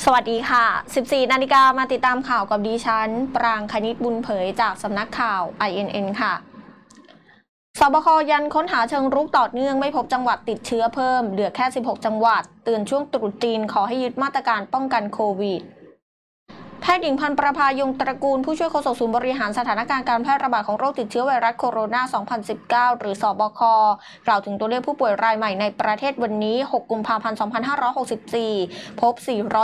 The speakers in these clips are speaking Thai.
สวัสดีค่ะ 14 นาฬิกามาติดตามข่าวกับดิฉันปรางคณิตบุญเผยจากสำนักข่าว INN ค่ะสบคยันค้นหาเชิงรุกต่อเนื่องไม่พบจังหวัดติดเชื้อเพิ่มเหลือแค่ 16 จังหวัดเตือนช่วงตรุษจีนขอให้ยึดมาตรการป้องกันโควิดแพทย์หญิงพันธุ์ประภายงตระกูลผู้ช่วยโฆษกศูนย์บริหารสถานการณ์การแพร่ระบาดของโรคติดเชื้อไวรัสโคโรนา 2019 หรือสบคกล่าวถึงตัวเลขผู้ป่วยรายใหม่ในประเทศวันนี้ 6 กุมภาพันธ์ 2564 พบ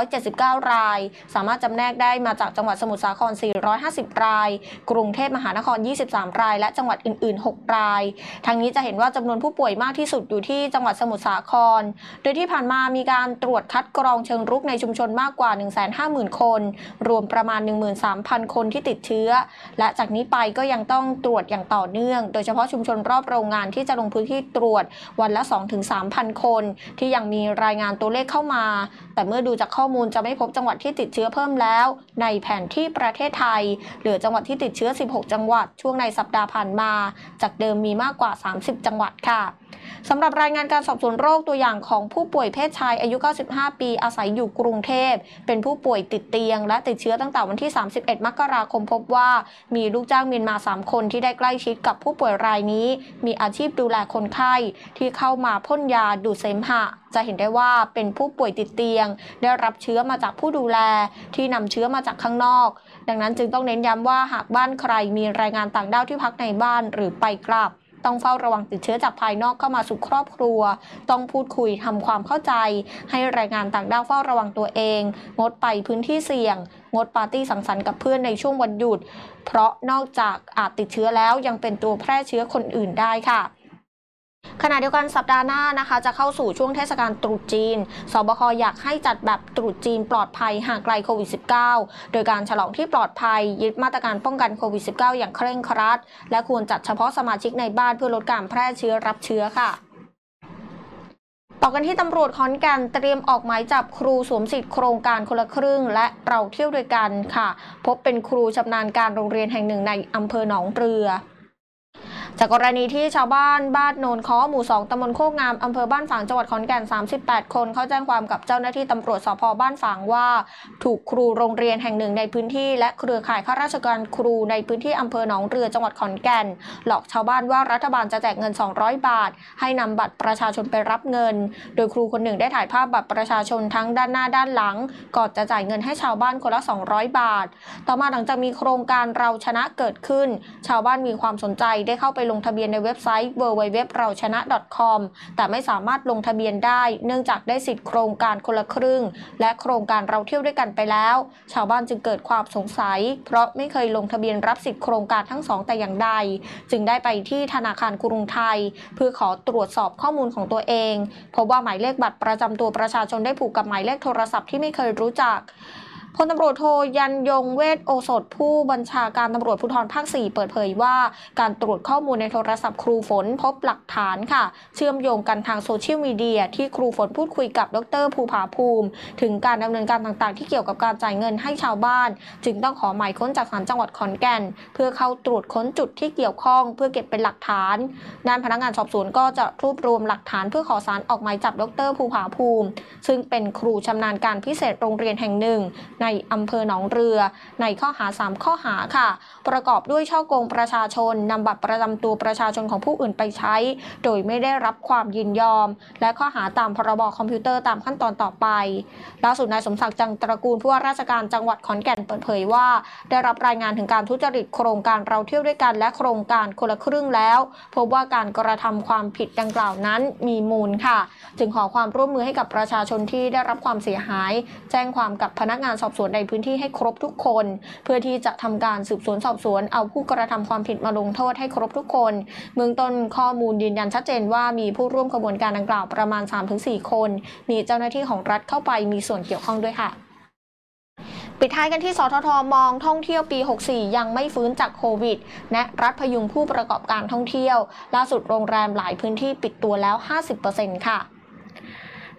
479 รายสามารถจำแนกได้มาจากจังหวัดสมุทรสาคร 450 รายกรุงเทพมหานคร 23 รายและจังหวัดอื่น ๆ 6 รายทั้งนี้จะเห็นว่าจำนวนผู้ป่วยมากที่สุดอยู่ที่จังหวัดสมุทรสาครโดยที่ผ่านมามีการตรวจคัดกรองเชิงรุกในชุมชนมากกว่า 150,000 คนรวมประมาณ 13,000 คนที่ติดเชื้อและจากนี้ไปก็ยังต้องตรวจอย่างต่อเนื่องโดยเฉพาะชุมชนรอบโรงงานที่จะลงพื้นที่ตรวจวันละ 2-3,000 คนที่ยังมีรายงานตัวเลขเข้ามาแต่เมื่อดูจากข้อมูลจะไม่พบจังหวัดที่ติดเชื้อเพิ่มแล้วในแผนที่ประเทศไทยเหลือจังหวัดที่ติดเชื้อ 16 จังหวัดช่วงในสัปดาห์ผ่านมาจากเดิมมีมากกว่า 30 จังหวัดค่ะสำหรับรายงานการสอบสวนโรคตัวอย่างของผู้ป่วยเพศชายอายุ 95 ปีอาศัยอยู่กรุงเทพเป็นผู้ป่วยติดเตียงและติดเชื้อตั้งแต่วันที่ 31 มกราคมพบว่ามีลูกจ้างเมียนมา 3 คนที่ได้ใกล้ชิดกับผู้ป่วยรายนี้มีอาชีพดูแลคนไข้ที่เข้ามาพ่นยาดูดเสมหะจะเห็นได้ว่าเป็นผู้ป่วยติดเตียงได้รับเชื้อมาจากผู้ดูแลที่นำเชื้อมาจากข้างนอกดังนั้นจึงต้องเน้นย้ำว่าหากบ้านใครมีรายงานต่างด้าวที่พักในบ้านหรือไปกลับต้องเฝ้าระวังติดเชื้อจากภายนอกเข้ามาสู่ครอบครัวต้องพูดคุยทำความเข้าใจให้แรงงานต่างด้าวเฝ้าระวังตัวเองงดไปพื้นที่เสี่ยงงดปาร์ตี้สังสรรค์กับเพื่อนในช่วงวันหยุดเพราะนอกจากอาจติดเชื้อแล้วยังเป็นตัวแพร่เชื้อคนอื่นได้ค่ะขณะเดียวกันสัปดาห์หน้านะคะจะเข้าสู่ช่วงเทศกาลตรุษจีนสบคอยากให้จัดแบบตรุษจีนปลอดภัยห่างไกลโควิด -19 โดยการฉลองที่ปลอดภัยยึดมาตรการป้องกันโควิด -19 อย่างเคร่งครัดและควรจัดเฉพาะสมาชิกในบ้านเพื่อลดการแพร่เชื้อรับเชื้อค่ะต่อกันที่ตำรวจขอนแก่นเตรียมออกหมายจับครูสวมสิทธิโครงการคนละครึ่งและเราเที่ยวด้วยกันค่ะพบเป็นครูชำนาญการโรงเรียนแห่งหนึ่งในอำเภอหนองเรือจากกรณีที่ชาวบ้านโนนค้อหมู่ 2 ตำบลโคกงามอำเภอบ้านฝางจังหวัดขอนแก่น38 คนเข้าแจ้งความกับเจ้าหน้าที่ตำรวจสภ.บ้านฝางว่าถูกครูโรงเรียนแห่งหนึ่งในพื้นที่และเครือข่ายข้าราชการครูในพื้นที่อำเภอหนองเรือจังหวัดขอนแก่นหลอกชาวบ้านว่ารัฐบาลจะแจกเงิน200 บาทให้นำบัตรประชาชนไปรับเงินโดยครูคนหนึ่งได้ถ่ายภาพบัตรประชาชนทั้งด้านหน้าด้านหลังก่อนจะจ่ายเงินให้ชาวบ้านคนละ200 บาทต่อมาหลังจากมีโครงการเราชนะเกิดขึ้นชาวบ้านมีความสนใจได้เข้าไปลงทะเบียนในเว็บไซต์ www.rauchana.com แต่ไม่สามารถลงทะเบียนได้เนื่องจากได้สิทธิ์โครงการคนละครึ่งและโครงการเราเที่ยวด้วยกันไปแล้วชาวบ้านจึงเกิดความสงสัยเพราะไม่เคยลงทะเบียนรับสิทธิ์โครงการทั้งสองแต่อย่างใดจึงได้ไปที่ธนาคารกรุงไทยเพื่อขอตรวจสอบข้อมูลของตัวเองพบว่าหมายเลขบัตรประจำตัวประชาชนได้ผูกกับหมายเลขโทรศัพท์ที่ไม่เคยรู้จักพลตำรวจโทยันยงเวชโอสถผู้บัญชาการตำรวจภูธรภาค 4 เปิดเผยว่าการตรวจข้อมูลในโทรศัพท์ครูฝนพบหลักฐานค่ะเชื่อมโยงกันทางโซเชียลมีเดียที่ครูฝนพูดคุยกับดร.ภูผาภูมิถึงการดำเนินการต่างๆที่เกี่ยวกับการจ่ายเงินให้ชาวบ้านจึงต้องขอหมายค้นจากศาลจังหวัดขอนแก่นเพื่อเข้าตรวจค้นจุดที่เกี่ยวข้องเพื่อเก็บเป็นหลักฐานด้านพนักงานสอบสวนก็จะรวบรวมหลักฐานเพื่อขอศาลออกหมายจับดร.ภูผาภูมิซึ่งเป็นครูชำนาญการพิเศษโรงเรียนแห่งหนึ่งในอำเภอหนองเรือในข้อหา3ข้อหาค่ะประกอบด้วยฉ้อโกงประชาชนนำบัตรประจำตัวประชาชนของผู้อื่นไปใช้โดยไม่ได้รับความยินยอมและข้อหาตามพรบคอมพิวเตอร์ตามขั้นตอนต่อไปล่าสุดนายสมศักดิ์จังตระกูลผู้ว่าราชการจังหวัดขอนแก่นเปิดเผยว่าได้รับรายงานถึงการทุจริตโครงการเราเที่ยวด้วยกันและโครงการคนละครึ่งแล้วพบว่าการกระทำความผิดดังกล่าวนั้นมีมูลค่ะจึงขอความร่วมมือให้กับประชาชนที่ได้รับความเสียหายแจ้งความกับพนักงานสอบสวนในพื้นที่ให้ครบทุกคนเพื่อที่จะทำการสืบสวนสอบสวนเอาผู้กระทำความผิดมาลงโทษให้ครบทุกคนเบื้องต้นข้อมูลยืนยันชัดเจนว่ามีผู้ร่วมกระบวนการดังกล่าวประมาณ 3-4 คนมีเจ้าหน้าที่ของรัฐเข้าไปมีส่วนเกี่ยวข้องด้วยค่ะปิดท้ายกันที่สทท.มองท่องเที่ยวปี 64 ยังไม่ฟื้นจากโควิดแนะรัฐพยุงผู้ประกอบการท่องเที่ยวล่าสุดโรงแรมหลายพื้นที่ปิดตัวแล้ว 50% ค่ะ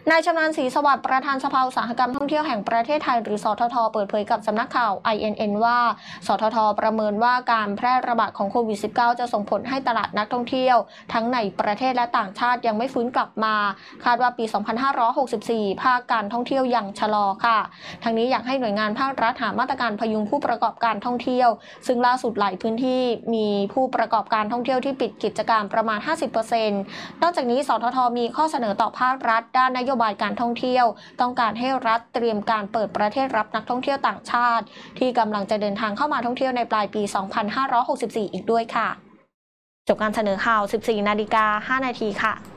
นายชำนาญศรีสวัสดิ์ประธานสภาอุตสาหกรรมท่องเที่ยวแห่งประเทศไทยหรือสททเปิดเผยกับสำนักข่าว INN ว่าสททประเมินว่าการแพร่ระบาดของโควิด -19 จะส่งผลให้ตลาดนักท่องเที่ยวทั้งในประเทศและต่างชาติยังไม่ฟื้นกลับมาคาดว่าปี 2564 ภาคการท่องเที่ยวยังชะลอค่ะทั้งนี้อยากให้หน่วยงานภาครัฐหามาตรการพยุงผู้ประกอบการท่องเที่ยวซึ่งล่าสุดหลายพื้นที่มีผู้ประกอบการท่องเที่ยวที่ปิดกิจการประมาณ 50% นอกจากนี้สททมีข้อเสนอต่อภาครัฐด้านนโยบายการท่องเที่ยวต้องการให้รัฐเตรียมการเปิดประเทศรับนักท่องเที่ยวต่างชาติที่กำลังจะเดินทางเข้ามาท่องเที่ยวในปลายปี 2564 อีกด้วยค่ะจบการเสนอข่าว 14:05 น.ค่ะ